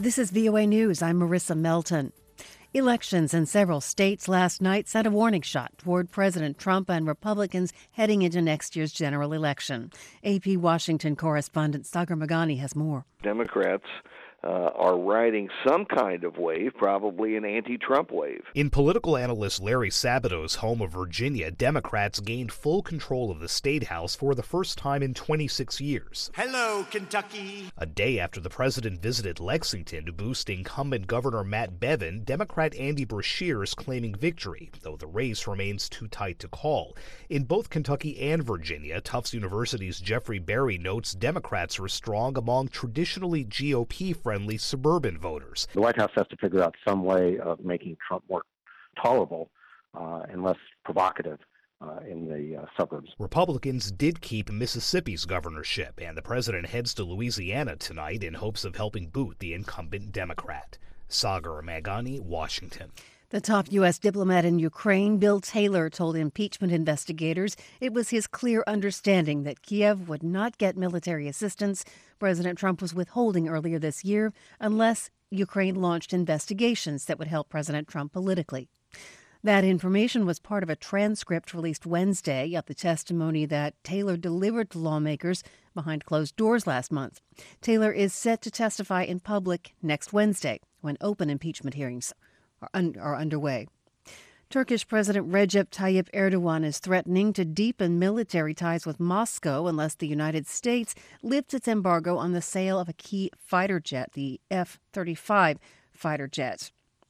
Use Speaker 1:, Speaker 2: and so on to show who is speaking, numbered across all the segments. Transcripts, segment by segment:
Speaker 1: This is VOA News. I'm Marissa Melton. Elections in several states last night sent a warning shot toward President Trump and Republicans heading into next year's general election. AP Washington correspondent Sagar Meghani has more.
Speaker 2: Democrats are riding some kind of wave, probably an anti-Trump wave.
Speaker 3: In political analyst Larry Sabato's home of Virginia, Democrats gained full control of the state house for the first time in 26 years.
Speaker 4: Hello, Kentucky.
Speaker 3: A day after the president visited Lexington to boost incumbent Governor Matt Bevin, Democrat Andy Beshear is claiming victory, though the race remains too tight to call. In both Kentucky and Virginia, Tufts University's Jeffrey Berry notes Democrats are strong among traditionally GOP-friendly suburban voters.
Speaker 5: The White House has to figure out some way of making Trump more tolerable and less provocative in the suburbs.
Speaker 3: Republicans did keep Mississippi's governorship, and the president heads to Louisiana tonight in hopes of helping boot the incumbent Democrat. Sagar Meghani, Washington.
Speaker 1: The top U.S. diplomat in Ukraine, Bill Taylor, told impeachment investigators it was his clear understanding that Kiev would not get military assistance President Trump was withholding earlier this year unless Ukraine launched investigations that would help President Trump politically. That information was part of a transcript released Wednesday of the testimony that Taylor delivered to lawmakers behind closed doors last month. Taylor is set to testify in public next Wednesday when open impeachment hearings are underway. Turkish President Recep Tayyip Erdogan is threatening to deepen military ties with Moscow unless the United States lifts its embargo on the sale of a key fighter jet, the F-35 fighter jet.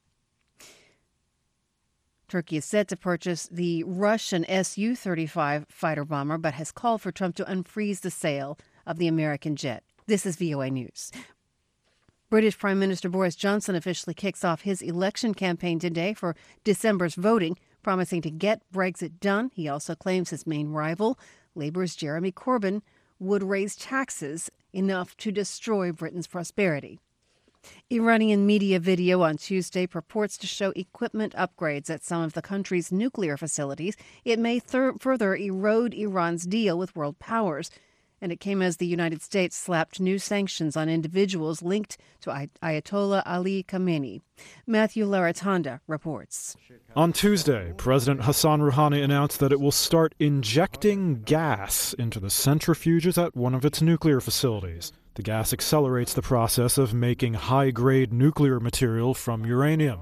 Speaker 1: Turkey is set to purchase the Russian Su-35 fighter bomber, but has called for Trump to unfreeze the sale of the American jet. This is VOA News. British Prime Minister Boris Johnson officially kicks off his election campaign today for December's voting, promising to get Brexit done. He also claims his main rival, Labour's Jeremy Corbyn, would raise taxes enough to destroy Britain's prosperity. Iranian media video on Tuesday purports to show equipment upgrades at some of the country's nuclear facilities. It may further erode Iran's deal with world powers. And it came as the United States slapped new sanctions on individuals linked to Ayatollah Ali Khamenei. Matthew Laratanda reports.
Speaker 6: On Tuesday, President Hassan Rouhani announced that it will start injecting gas into the centrifuges at one of its nuclear facilities. The gas accelerates the process of making high-grade nuclear material from uranium.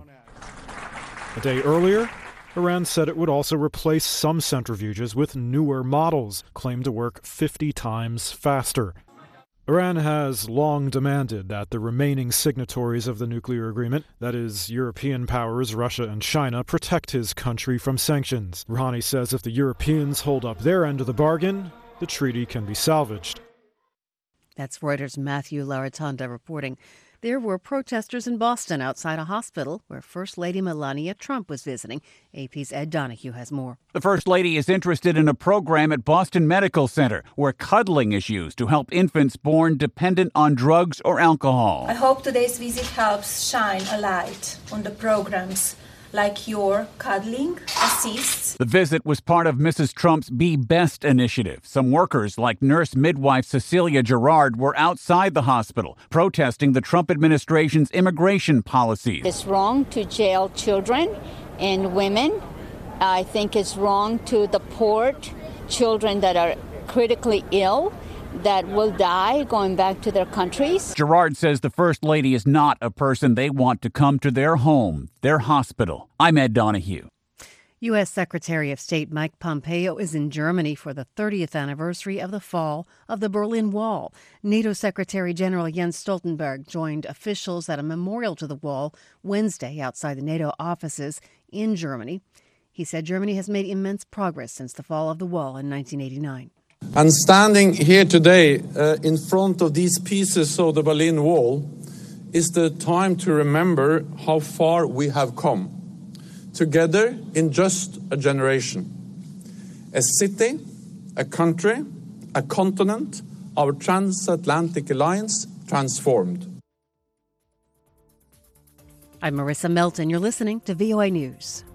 Speaker 6: A day earlier, Iran said it would also replace some centrifuges with newer models, claimed to work 50 times faster. Iran has long demanded that the remaining signatories of the nuclear agreement, that is, European powers Russia and China, protect his country from sanctions. Rouhani says if the Europeans hold up their end of the bargain, the treaty can be salvaged.
Speaker 1: That's Reuters' Matthew Laratanda reporting. There were protesters in Boston outside a hospital where First Lady Melania Trump was visiting. AP's Ed Donahue has more.
Speaker 7: The First Lady is interested in a program at Boston Medical Center where cuddling is used to help infants born dependent on drugs or alcohol.
Speaker 8: I hope today's visit helps shine a light on the programs like your cuddling assists.
Speaker 7: The visit was part of Mrs. Trump's Be Best initiative. Some workers, like nurse midwife Cecilia Gerard, were outside the hospital protesting the Trump administration's immigration policies.
Speaker 9: It's wrong to jail children and women. I think it's wrong to deport children that are critically ill, that will die going back to their countries.
Speaker 7: Gerard says the First Lady is not a person they want to come to their home, their hospital. I'm Ed Donahue.
Speaker 1: U.S. Secretary of State Mike Pompeo is in Germany for the 30th anniversary of the fall of the Berlin Wall. NATO Secretary General Jens Stoltenberg joined officials at a memorial to the wall Wednesday outside the NATO offices in Germany. He said Germany has made immense progress since the fall of the wall in 1989.
Speaker 10: And standing here today in front of these pieces of the Berlin Wall is the time to remember how far we have come. Together in just a generation. A city, a country, a continent, our transatlantic alliance transformed.
Speaker 1: I'm Marissa Melton. You're listening to VOA News.